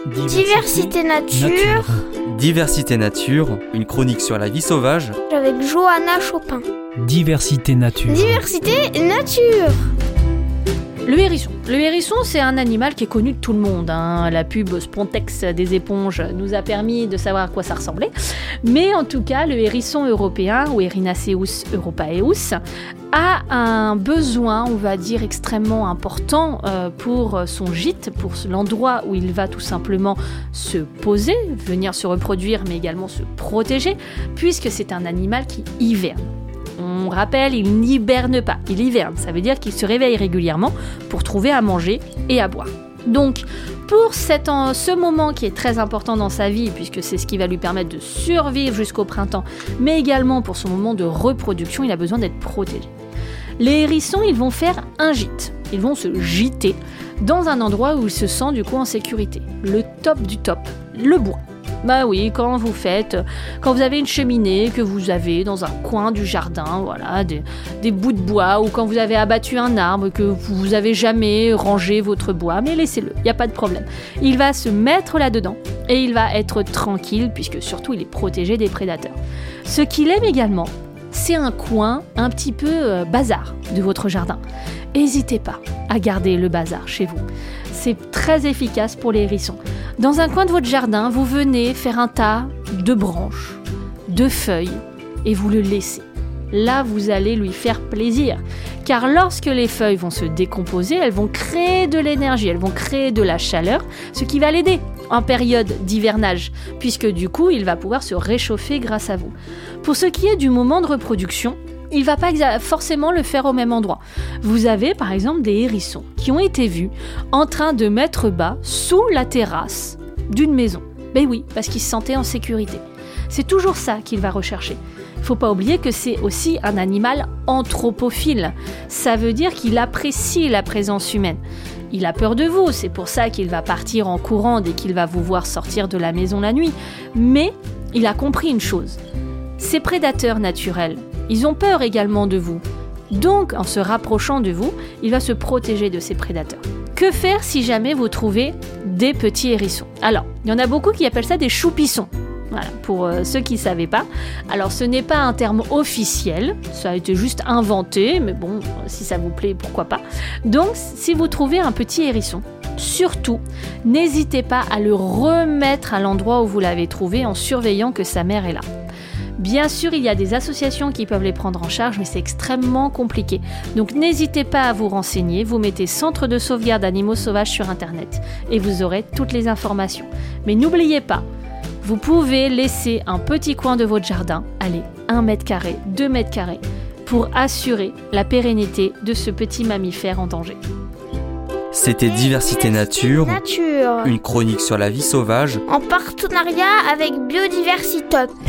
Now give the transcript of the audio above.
Diversité Nature. Diversité Nature, une chronique sur la vie sauvage. Avec Johanna Chopin. Diversité Nature. Diversité Nature. Le hérisson. Le hérisson, c'est un animal qui est connu de tout le monde. La pub Spontex des éponges nous a permis de savoir à quoi ça ressemblait. Mais en tout cas, le hérisson européen, ou Erinaceus europaeus, a un besoin, on va dire, extrêmement important pour son gîte, pour l'endroit où il va tout simplement se poser, venir se reproduire, mais également se protéger, puisque c'est un animal qui hiverne. On rappelle, il n'hiberne pas, il hiverne. Ça veut dire qu'il se réveille régulièrement pour trouver à manger et à boire. Donc, pour ce moment qui est très important dans sa vie, puisque c'est ce qui va lui permettre de survivre jusqu'au printemps, mais également pour son moment de reproduction, il a besoin d'être protégé. Les hérissons, ils vont faire un gîte. Ils vont se gîter dans un endroit où ils se sentent du coup en sécurité. Le top du top, le bois. Bah oui, quand vous avez une cheminée que vous avez dans un coin du jardin, voilà, des bouts de bois, ou quand vous avez abattu un arbre que vous avez jamais rangé votre bois, mais laissez-le, il n'y a pas de problème. Il va se mettre là-dedans et il va être tranquille puisque surtout il est protégé des prédateurs. Ce qu'il aime également, c'est un coin un petit peu bazar de votre jardin. N'hésitez pas à garder le bazar chez vous. C'est très efficace pour les hérissons. Dans un coin de votre jardin, vous venez faire un tas de branches, de feuilles, et vous le laissez. Là, vous allez lui faire plaisir. Car lorsque les feuilles vont se décomposer, elles vont créer de l'énergie, elles vont créer de la chaleur, ce qui va l'aider en période d'hivernage, puisque du coup, il va pouvoir se réchauffer grâce à vous. Pour ce qui est du moment de reproduction, il ne va pas forcément le faire au même endroit. Vous avez par exemple des hérissons qui ont été vus en train de mettre bas sous la terrasse d'une maison. Ben oui, parce qu'ils se sentaient en sécurité. C'est toujours ça qu'il va rechercher. Il ne faut pas oublier que c'est aussi un animal anthropophile. Ça veut dire qu'il apprécie la présence humaine. Il a peur de vous, c'est pour ça qu'il va partir en courant dès qu'il va vous voir sortir de la maison la nuit. Mais il a compris une chose. Ces prédateurs naturels, ils ont peur également de vous. Donc, en se rapprochant de vous, il va se protéger de ces prédateurs. Que faire si jamais vous trouvez des petits hérissons ? Alors, il y en a beaucoup qui appellent ça des choupissons. Voilà, pour ceux qui ne savaient pas. Alors, ce n'est pas un terme officiel, ça a été juste inventé, mais bon, si ça vous plaît, pourquoi pas. Donc, si vous trouvez un petit hérisson, surtout, n'hésitez pas à le remettre à l'endroit où vous l'avez trouvé en surveillant que sa mère est là. Bien sûr, il y a des associations qui peuvent les prendre en charge, mais c'est extrêmement compliqué. Donc n'hésitez pas à vous renseigner, vous mettez Centre de sauvegarde animaux sauvages sur Internet et vous aurez toutes les informations. Mais n'oubliez pas, vous pouvez laisser un petit coin de votre jardin, allez, 1 mètre carré, 2 mètres carrés, pour assurer la pérennité de ce petit mammifère en danger. C'était Diversité Nature, une chronique sur la vie sauvage, en partenariat avec Biodiversitop.